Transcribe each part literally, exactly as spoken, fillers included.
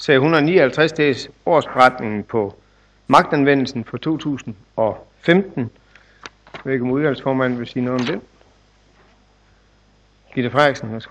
til et hundrede og nioghalvtreds dages årsberetningen på magtanvendelsen for to tusind og femten. Jeg ved ikke, om udvalgsformanden vil sige noget om det. Gitte Frederiksen, værsgo.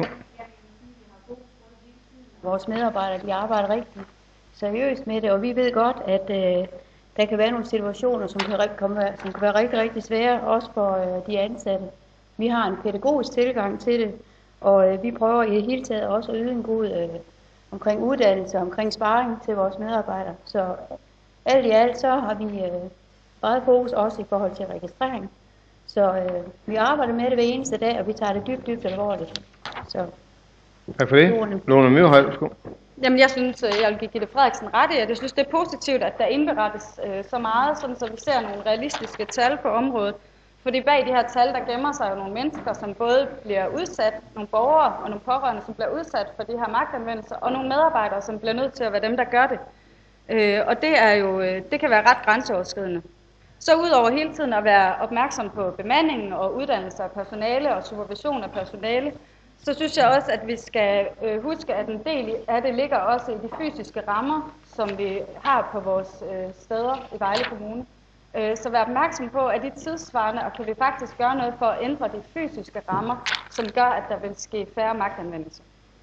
Vores medarbejdere, de arbejder rigtig seriøst med det, og vi ved godt, at øh, der kan være nogle situationer, som kan, komme, som kan være rigtig, rigtig svære, også for øh, de ansatte. Vi har en pædagogisk tilgang til det, og øh, vi prøver i det hele taget også at yde en god øh, omkring uddannelse, omkring sparring til vores medarbejdere. Så alt i alt, så har vi øh, meget fokus også i forhold til registrering. Så øh, vi arbejder med det hver eneste dag, og vi tager det dybt, dybt alvorligt. Så. Tak for det. Lone Myrhøj, værsgo. Jamen, jeg synes, jeg vil give Gitte Frederiksen ret i, at jeg synes, det er positivt, at der indberettes øh, så meget, sådan, så vi ser nogle realistiske tal på området. Fordi bag de her tal, der gemmer sig jo nogle mennesker, som både bliver udsat, nogle borgere og nogle pårørende, som bliver udsat for de her magtanvendelser, og nogle medarbejdere, som bliver nødt til at være dem, der gør det. Øh, og det, er jo, det kan være ret grænseoverskridende. Så udover hele tiden at være opmærksom på bemandingen og uddannelse af personale og supervision af personale, så synes jeg også, at vi skal øh, huske, at en del af det ligger også i de fysiske rammer, som vi har på vores øh, steder i Vejle Kommune. Øh, så vær opmærksom på, at de tidsvarende, og kan vi faktisk gøre noget for at ændre de fysiske rammer, som gør, at der vil ske færre magtanvendelser.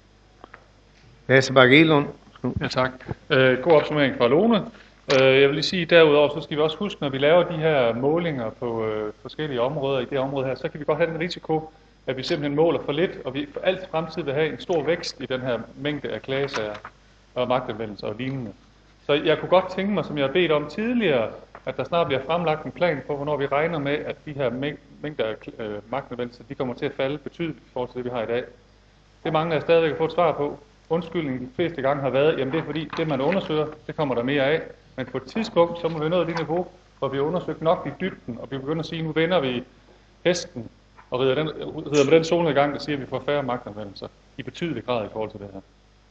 Lasse Bagge-Elund. Ja, tak. Øh, god opsummering fra Lone. Øh, jeg vil lige sige, derudover, så skal vi også huske, når vi laver de her målinger på øh, forskellige områder i det område her, så kan vi godt have den risiko, at vi simpelthen måler for lidt, og vi for alt fremtid vil have en stor vækst i den her mængde af klagesager og magtanvendelser og lignende. Så jeg kunne godt tænke mig, som jeg har bedt om tidligere, at der snart bliver fremlagt en plan for, hvornår vi regner med, at de her mængder af øh, magtanvendelser, de kommer til at falde betydeligt i forhold til det, vi har i dag. Det mangler jeg stadigvæk at få et svar på. Undskyldningen de fleste gange har været, jamen det er fordi, det man undersøger, det kommer der mere af. Men på et tidspunkt, så må vi nå det niveau, hvor vi har undersøgt nok i dybden, og vi begynder at sige, nu vender vi hesten og rider, den, rider med den solnedgang, der siger, at vi får færre magtanvendelser i betydelig grad i forhold til det her.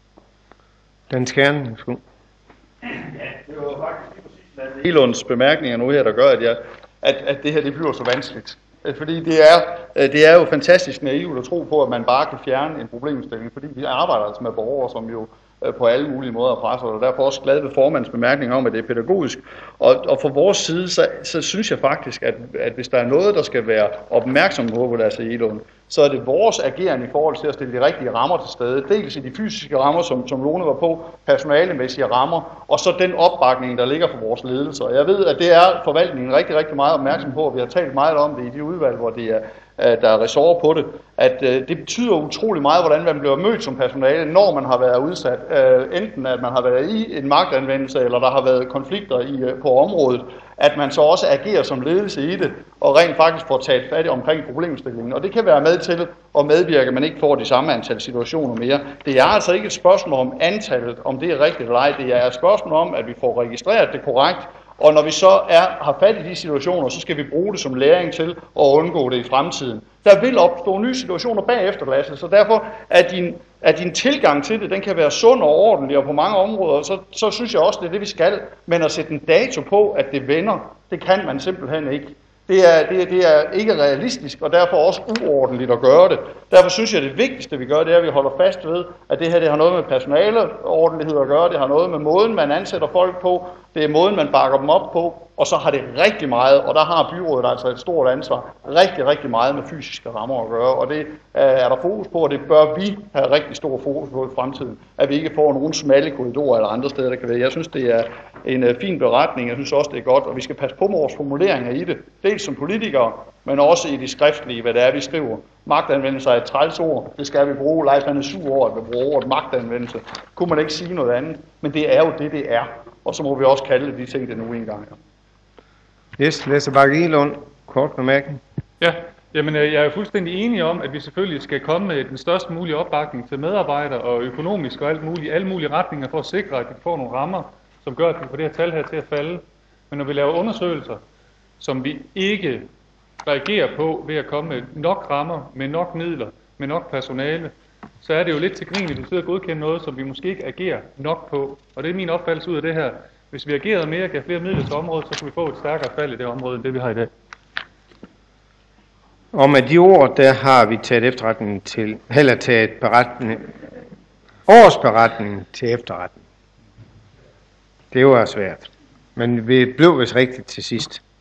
Dan Skjern, værsgo. Ja, det var faktisk lige præcis Lasse Elunds bemærkninger nu her, der gør, at, jeg, at, at det her det bliver så vanskeligt. Fordi det er, det er jo fantastisk naivt at tro på, at man bare kan fjerne en problemstilling, fordi vi arbejder altså med borgere, som jo på alle mulige måder presser, og derfor også glad ved formandens bemærkning om, at det er pædagogisk. Og, og fra vores side, så, så synes jeg faktisk, at, at hvis der er noget, der skal være opmærksom på, hvor der er så Elund, så er det vores ageren i forhold til at stille de rigtige rammer til stede. Dels i de fysiske rammer, som, som Lone var på, personalemæssige rammer, og så den opbakning, der ligger for vores ledelse. Og jeg ved, at det er forvaltningen rigtig, rigtig meget opmærksom på, og vi har talt meget om det i de udvalg, hvor det er, der er ressort på det, at øh, det betyder utrolig meget, hvordan man bliver mødt som personale, når man har været udsat. Øh, enten at man har været i en magtanvendelse, eller der har været konflikter i, øh, på området, at man så også agerer som ledelse i det, og rent faktisk får taget fat omkring problemstillingen. Og det kan være med til at medvirke, at man ikke får de samme antal situationer mere. Det er altså ikke et spørgsmål om antallet, om det er rigtigt eller ej. Det er et spørgsmål om, at vi får registreret det korrekt, og når vi så er, har fat i de situationer, så skal vi bruge det som læring til at undgå det i fremtiden. Der vil opstå nye situationer bagefter, Lasse, så derfor er din, er din tilgang til det, den kan være sund og ordentlig, og på mange områder, så, så synes jeg også, det er det, vi skal. Men at sætte en dato på, at det vender, det kan man simpelthen ikke. Det er, det, er, det er ikke realistisk, og derfor også uordentligt at gøre det. Derfor synes jeg, at det vigtigste, vi gør, det er, at vi holder fast ved, at det her det har noget med personaleordentlighed at gøre, det har noget med måden, man ansætter folk på, det er måden, man bakker dem op på, og så har det rigtig meget, og der har byrådet altså et stort ansvar, rigtig, rigtig meget med fysiske rammer at gøre, og det er der fokus på, og det bør vi have rigtig stor fokus på i fremtiden, at vi ikke får nogen smalle korridorer eller andre steder, der kan være. Jeg synes, det er en fin beretning, jeg synes også, det er godt, og vi skal passe på med vores formuleringer i det, dels som politikere, men også i de skriftlige, hvad det er, vi skriver. Magtanvendelse er et trælsord, det skal vi bruge. Leif han er sur over, at vi bruger ordet magtanvendelse. Kunne man ikke sige noget andet, men det er jo det, det er. Og så må vi også kalde de ting, det nu engang er. Yes, Lasse Bagge-Elund, kort bemærkning. Ja, jamen jeg er fuldstændig enig om, at vi selvfølgelig skal komme med den største mulige opbakning til medarbejdere og økonomisk og alt muligt, alle mulige retninger for at sikre, at vi får nogle rammer, som gør, at vi får det her tal her til at falde. Men når vi laver undersøgelser, som vi ikke reagerer på ved at komme med nok rammer, med nok midler, med nok personale, så er det jo lidt til grin, at vi sidder og godkender noget, som vi måske ikke agerer nok på. Og det er min opfattelse ud af det her. Hvis vi agerede mere og gav flere midler til området, så kan vi få et stærkere fald i det område, end det vi har i dag. Og med de ord, der har vi taget efterretningen til, heller taget beretning, årsberetningen til efterretning. Det var svært. Men vi blev vist rigtigt til sidst.